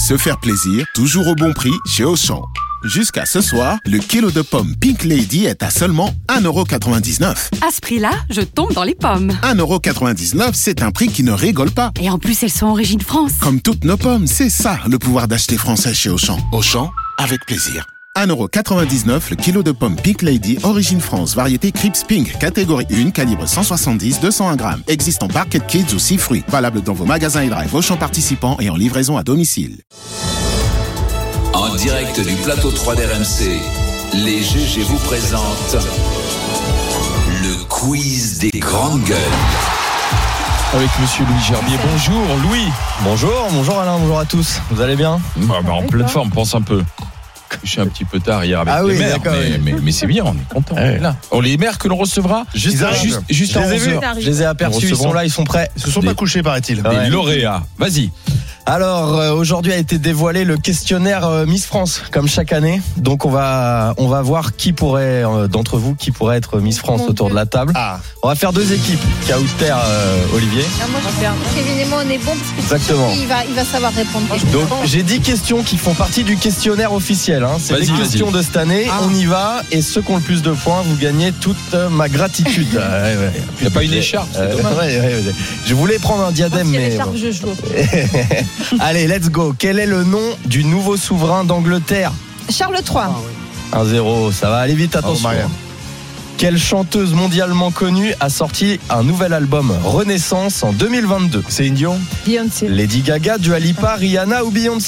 Se faire plaisir, toujours au bon prix chez Auchan. Jusqu'à ce soir, le kilo de pommes Pink Lady est à seulement 1,99€. À ce prix-là, je tombe dans les pommes. 1,99€, c'est un prix qui ne rigole pas. Et en plus, elles sont origine France. Comme toutes nos pommes, c'est ça le pouvoir d'acheter français chez Auchan. Auchan, avec plaisir. 1,99€ le kilo de pommes Pink Lady, origine France, variété Crips Pink, catégorie 1, calibre 170-201 grammes. Existe en Barquet Kids ou 6 fruits. Valable dans vos magasins et drive Auchan participants et en livraison à domicile. En direct du plateau 3 d'RMC, les GG vous présentent le quiz des grandes gueules. Avec monsieur Louis Gerbier. Bonjour Louis. Bonjour Alain, bonjour à tous. Vous allez bien ? En pleine forme, pense un peu. Je suis un petit peu tard hier avec les mères, mais c'est bien, on est content. Ouais. Là. On les mères que l'on recevra juste à 11h. Je les ai aperçus, ils sont là, ils sont prêts. Ils se sont pas couchés, paraît-il. Des lauréats. Vas-y. Alors, aujourd'hui a été dévoilé le questionnaire Miss France, comme chaque année. Donc, on va voir qui pourrait, d'entre vous, qui pourrait être Miss France autour de la table. On va faire 2 équipes. Kauter, Olivier. Moi, je vais faire. Kevin et moi, on est bons parce que exactement. Il va savoir répondre. Donc, j'ai 10 questions qui font partie du questionnaire officiel. Hein. C'est les questions de cette année. On y va. Et ceux qui ont le plus de points, vous gagnez toute ma gratitude. Il n'y a pas une écharpe, c'est dommage. Je voulais prendre un diadème, mais... L'écharpe, je joue. Allez, let's go. Quel est le nom du nouveau souverain d'Angleterre ? Charles III. 1-0, ça va aller vite, attention. Quelle chanteuse mondialement connue a sorti un nouvel album Renaissance en 2022 ? C'est Dion. Beyoncé. Lady Gaga, Dua Lipa, Rihanna ou Beyoncé ?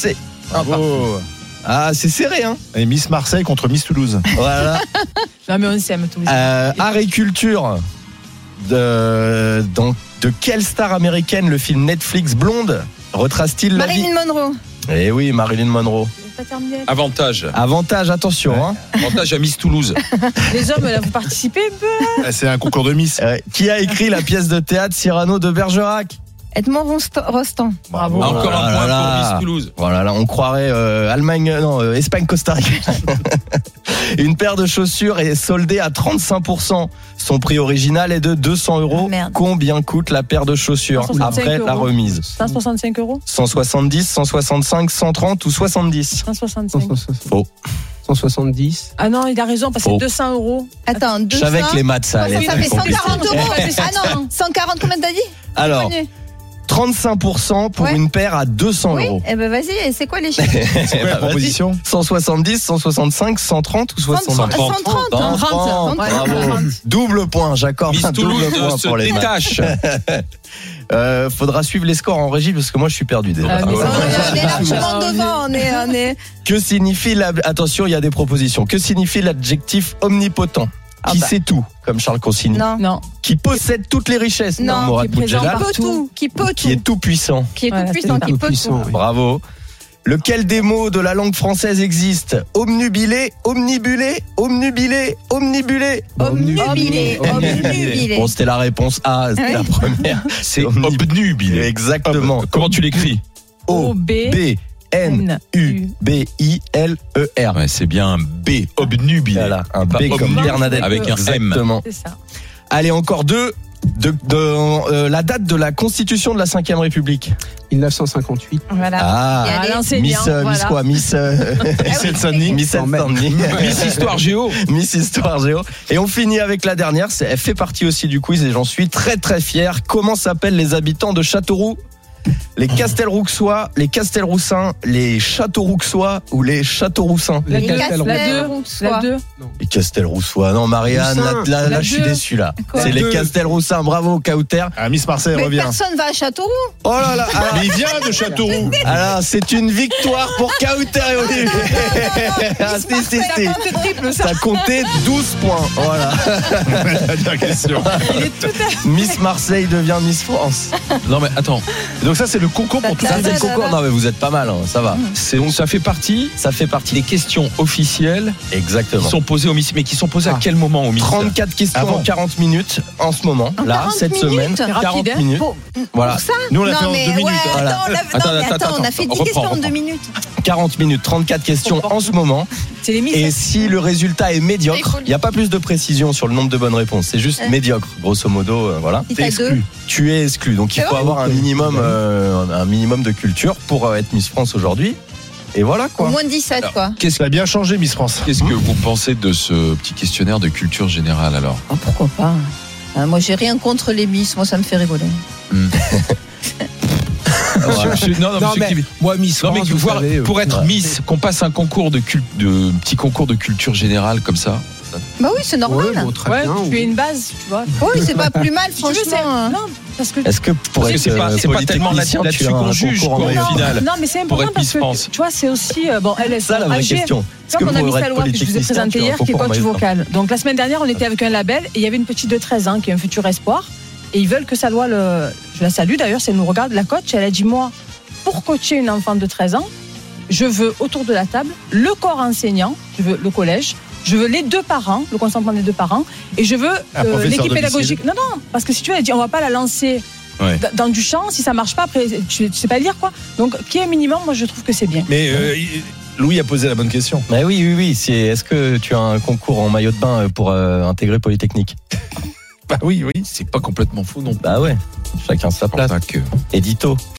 C'est serré, hein ? Et Miss Marseille contre Miss Toulouse. Voilà. Non, mais on s'aime Toulouse. Art et culture. De quelle star américaine le film Netflix Blonde retrace-t-il la vie ? Marilyn Monroe. Eh oui, Marilyn Monroe. Avantage, attention. Hein. Avantage à Miss Toulouse. Les hommes, là, vous participez un peu. C'est un concours de Miss. Qui a écrit la pièce de théâtre Cyrano de Bergerac ? Edmond Rostand. Bravo. Encore un point pour Miss Toulouse. Voilà, là, on croirait Espagne, Costa Rica. Une paire de chaussures est soldée à 35%. Son prix original est de 200€. Combien coûte la paire de chaussures après la remise ? 165 €. 170, 165, 130 ou 70 ? 165. Faux. 170. Ah non, il a raison, parce que c'est 200€. Attends, 200. Je savais que les maths, ça allait. Ça fait 140 €. Ah non, 140, combien t'as dit ? Alors, 35% pour une paire à 200€. Oui, eh ben vas-y, et c'est quoi les chiffres ? C'est quoi la proposition ? 170, 165, 130 ou 60 ? 130. Bravo. Double point, j'accorde Miss un double Toulouse point pour les détache. Faudra suivre les scores en régie parce que moi je suis perdu déjà. On est largement devant, on est... Que signifie attention, il y a des propositions. Que signifie l'adjectif omnipotent ? Qui sait tout, comme Charles Consigny. Non. Qui possède toutes les richesses. Non, qui est tout. Qui est tout puissant. Qui est tout puissant, qui peut tout. Bravo. Lequel des mots de la langue française existe ? Omnubilé, omnibulé, omnubilé, omnibulé. Omnubilé. Bon, c'était la réponse A, c'était la première. C'est obnubilé. Exactement. Comment tu l'écris ? O-B. N-U-B-I-L-E-R. Ouais, c'est bien un B, obnubilé. Voilà, un B comme Bernadette. Avec un exactement. M. C'est ça. Allez, encore 2. La date de la Constitution de la 5e République. 1958. Voilà. Miss quoi ? Miss Seine-Saint-Denis. Miss Seine-Saint-Denis. Miss Histoire Géo. Miss Histoire Géo. Et on finit avec la dernière. Elle fait partie aussi du quiz et j'en suis très très fier. Comment s'appellent les habitants de Châteauroux ? Les Castelrouxois, les Castelroussins, les Châteaurouxois ou les Châteauroussins ? Les La 2. Les Castelroussois. Non, Marianne, là je suis déçu là. C'est les Castelroussins. Bravo, Kauter. Miss Marseille revient. Personne va à Châteauroux. Oh là là. Mais il vient de Châteauroux. Alors, c'est une victoire pour Kauter et Olivier. Ça comptait 12 points. Voilà. La dernière question. Miss Marseille devient Miss France. Non mais attends. Donc ça c'est le concours pour tout ça. C'est le concours. Non mais vous êtes pas mal, hein, ça va. Donc ça fait partie des questions officielles. Exactement. Qui sont posées au Miss, mais qui sont posées à quel moment au Miss ? 34 questions en 40 minutes en ce moment. Là, cette semaine. 40 minutes. Voilà. Nous on l'a fait en 2 minutes. Attends, on a fait 10 questions en 2 minutes. 40 minutes, 34 questions en ce moment. C'est les Miss. Et si le résultat est médiocre, il n'y a pas plus de précision sur le nombre de bonnes réponses. C'est juste médiocre, grosso modo. Voilà. Si t'as deux. Tu es exclu. Donc il faut avoir un minimum de culture pour être Miss France aujourd'hui. Et voilà Au quoi. moins 17, quoi. Ça a bien changé, Miss France. Qu'est-ce que vous pensez de ce petit questionnaire de culture générale alors? Ah, pourquoi pas. Moi, j'ai rien contre les Miss. Moi, ça me fait rigoler. Non, mais moi, Miss Non, mais France, vous savez, pour être Miss, qu'on passe un concours de petit concours de culture générale comme ça. Bah oui, c'est normal. Ouais, bon, très Ouais, bien. tu es une base, tu vois. Oui, c'est pas plus mal, Si tu veux, franchement. non, parce que. Est-ce que pour Parce que être c'est pas tellement polytechnicien, là-dessus tu as un qu'on juge, concours en quoi, au maillot de bain? final. Non, mais c'est Pour important être parce Miss que France. tu vois, c'est aussi bon, elles C'est ça la vraie âgées. question. Tu vois, mon ami Salwa, que je vous ai présenté hier, qui est coach vocal. Donc la semaine dernière, on était avec un label et il y avait une petite de 13 ans qui est un futur espoir. Et ils veulent que Salwa je la salue d'ailleurs, si elle nous regarde, la coach, elle a dit moi, pour coacher une enfant de 13 ans, je veux autour de la table le corps enseignant, je veux le collège, je veux les deux parents, le consentement des deux parents, et je veux l'équipe pédagogique. Non, parce que si tu veux, elle dit on va pas la lancer dans du champ, si ça marche pas, après tu sais pas lire quoi. Donc qui est minimum, moi je trouve que c'est bien. Mais Louis a posé la bonne question. Mais oui. Est-ce que tu as un concours en maillot de bain pour intégrer Polytechnique? Bah oui. C'est pas complètement fou non plus. Bah ouais, chacun sa place. Pas que. Édito.